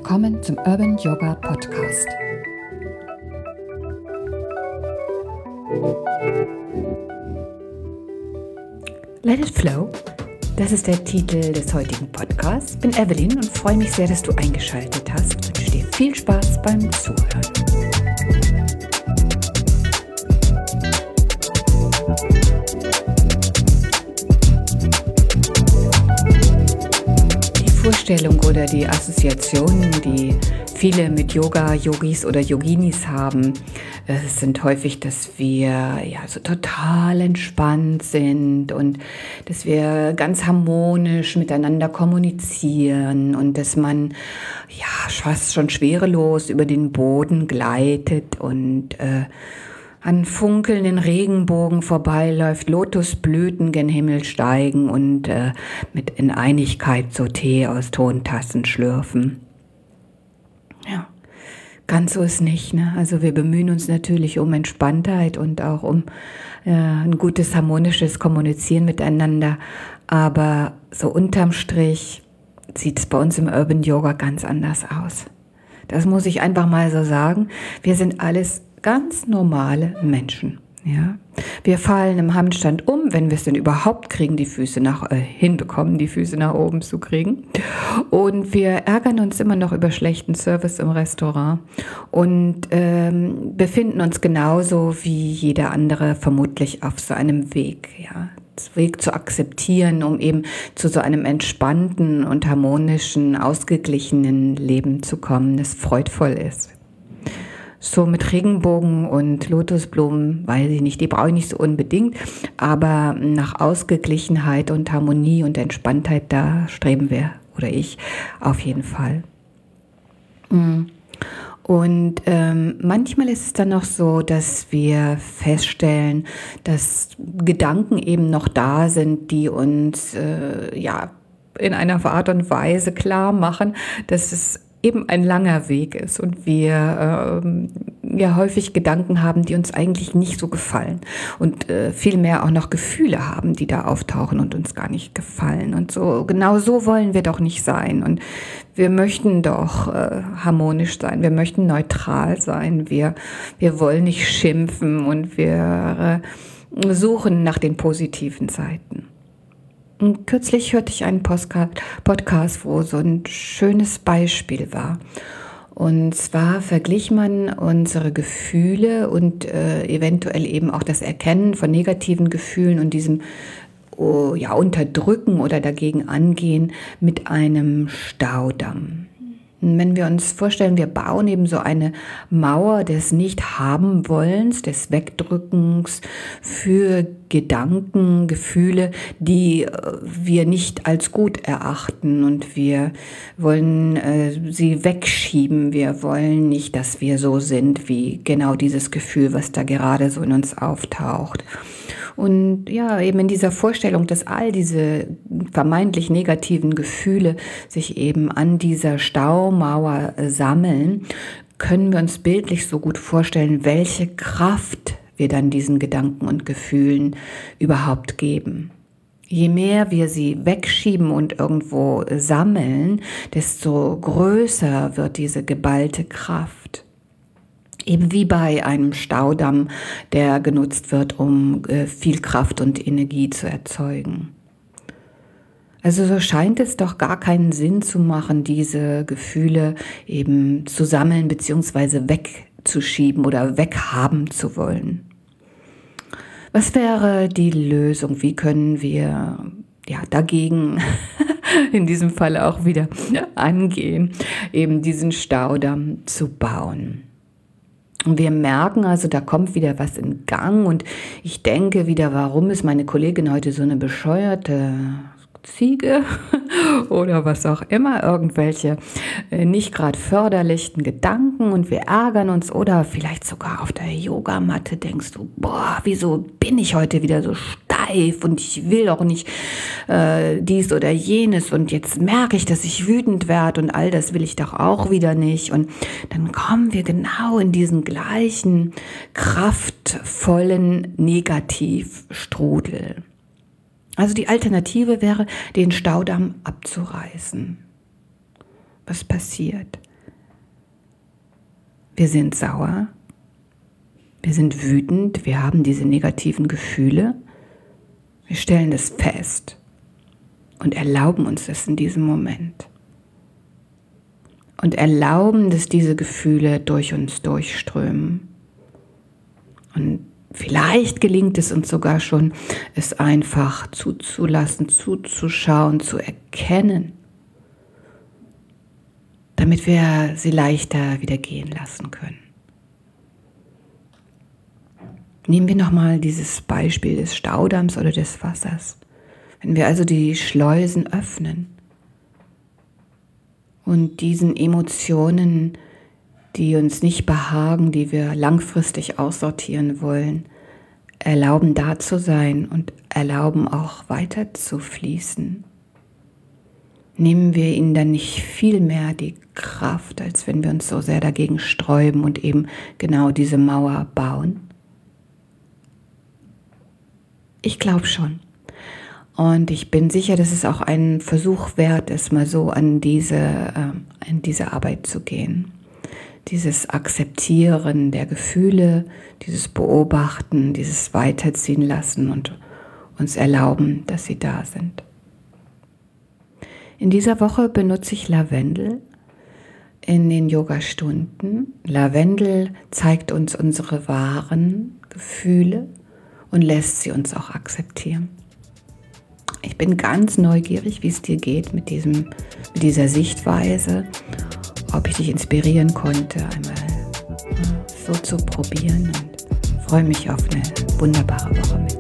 Willkommen zum Urban Yoga Podcast. Let it flow, das ist der Titel des heutigen Podcasts. Ich bin Evelyn und freue mich sehr, dass du eingeschaltet hast. Ich wünsche dir viel Spaß beim Zuhören. Vorstellung oder die Assoziationen, die viele mit Yoga, Yogis oder Yoginis haben, sind häufig, dass wir so total entspannt sind und dass wir ganz harmonisch miteinander kommunizieren und dass man fast schon schwerelos über den Boden gleitet und an funkelnden Regenbogen vorbeiläuft, Lotusblüten gen Himmel steigen und mit in Einigkeit so Tee aus Tontassen schlürfen. Ja, ganz so ist nicht, ne? Also wir bemühen uns natürlich um Entspanntheit und auch um ein gutes, harmonisches Kommunizieren miteinander, aber so unterm Strich sieht es bei uns im Urban Yoga ganz anders aus. Das muss ich einfach mal so sagen. Wir sind alles ganz normale Menschen. Ja? Wir fallen im Handstand um, wenn wir es denn überhaupt kriegen, die Füße hinbekommen, die Füße nach oben zu kriegen. Und wir ärgern uns immer noch über schlechten Service im Restaurant und befinden uns genauso wie jeder andere vermutlich auf so einem Weg. Ja? Weg zu akzeptieren, um eben zu so einem entspannten und harmonischen, ausgeglichenen Leben zu kommen, das freudvoll ist. So mit Regenbogen und Lotusblumen, weiß ich nicht, die brauche ich nicht so unbedingt, aber nach Ausgeglichenheit und Harmonie und Entspanntheit, da streben wir, oder ich, auf jeden Fall. Und manchmal ist es dann noch so, dass wir feststellen, dass Gedanken eben noch da sind, die uns in einer Art und Weise klar machen, dass es eben ein langer Weg ist und wir häufig Gedanken haben, die uns eigentlich nicht so gefallen und vielmehr auch noch Gefühle haben, die da auftauchen und uns gar nicht gefallen und so. Genau so wollen wir doch nicht sein und wir möchten doch harmonisch sein, wir möchten neutral sein, wir wollen nicht schimpfen und wir suchen nach den positiven Seiten. Und kürzlich hörte ich einen Podcast, wo so ein schönes Beispiel war. Und zwar verglich man unsere Gefühle und eventuell eben auch das Erkennen von negativen Gefühlen und diesem Unterdrücken oder dagegen angehen mit einem Staudamm. Wenn wir uns vorstellen, wir bauen eben so eine Mauer des Nicht-Haben-Wollens, des Wegdrückens für Gedanken, Gefühle, die wir nicht als gut erachten und wir wollen sie wegschieben. Wir wollen nicht, dass wir so sind wie genau dieses Gefühl, was da gerade so in uns auftaucht. Und eben in dieser Vorstellung, dass all diese vermeintlich negativen Gefühle sich eben an dieser Staumauer sammeln, können wir uns bildlich so gut vorstellen, welche Kraft wir dann diesen Gedanken und Gefühlen überhaupt geben. Je mehr wir sie wegschieben und irgendwo sammeln, desto größer wird diese geballte Kraft. Eben wie bei einem Staudamm, der genutzt wird, um viel Kraft und Energie zu erzeugen. Also so scheint es doch gar keinen Sinn zu machen, diese Gefühle eben zu sammeln bzw. wegzuschieben oder weghaben zu wollen. Was wäre die Lösung? Wie können wir dagegen in diesem Fall auch wieder angehen, eben diesen Staudamm zu bauen? Und wir merken also, da kommt wieder was in Gang und ich denke wieder, warum ist meine Kollegin heute so eine bescheuerte Ziege oder was auch immer, irgendwelche nicht gerade förderlichen Gedanken und wir ärgern uns oder vielleicht sogar auf der Yogamatte denkst du, wieso bin ich heute wieder so steif und ich will doch nicht dies oder jenes und jetzt merke ich, dass ich wütend werde und all das will ich doch auch wieder nicht und dann kommen wir genau in diesen gleichen kraftvollen Negativstrudel. Also die Alternative wäre, den Staudamm abzureißen. Was passiert? Wir sind sauer, wir sind wütend, wir haben diese negativen Gefühle. Wir stellen das fest und erlauben uns das in diesem Moment. Und erlauben, dass diese Gefühle durch uns durchströmen. Und vielleicht gelingt es uns sogar schon, es einfach zuzulassen, zuzuschauen, zu erkennen, damit wir sie leichter wieder gehen lassen können. Nehmen wir nochmal dieses Beispiel des Staudamms oder des Wassers. Wenn wir also die Schleusen öffnen und diesen Emotionen, die uns nicht behagen, die wir langfristig aussortieren wollen, erlauben da zu sein und erlauben auch weiter zu fließen, nehmen wir ihnen dann nicht viel mehr die Kraft, als wenn wir uns so sehr dagegen sträuben und eben genau diese Mauer bauen? Ich glaube schon. Und ich bin sicher, dass es auch ein Versuch wert ist, mal so an diese Arbeit zu gehen. Dieses Akzeptieren der Gefühle, dieses Beobachten, dieses Weiterziehen lassen und uns erlauben, dass sie da sind. In dieser Woche benutze ich Lavendel in den Yoga-Stunden. Lavendel zeigt uns unsere wahren Gefühle und lässt sie uns auch akzeptieren. Ich bin ganz neugierig, wie es dir geht mit dieser Sichtweise, ob ich dich inspirieren konnte, einmal so zu probieren, und freue mich auf eine wunderbare Woche mit dir.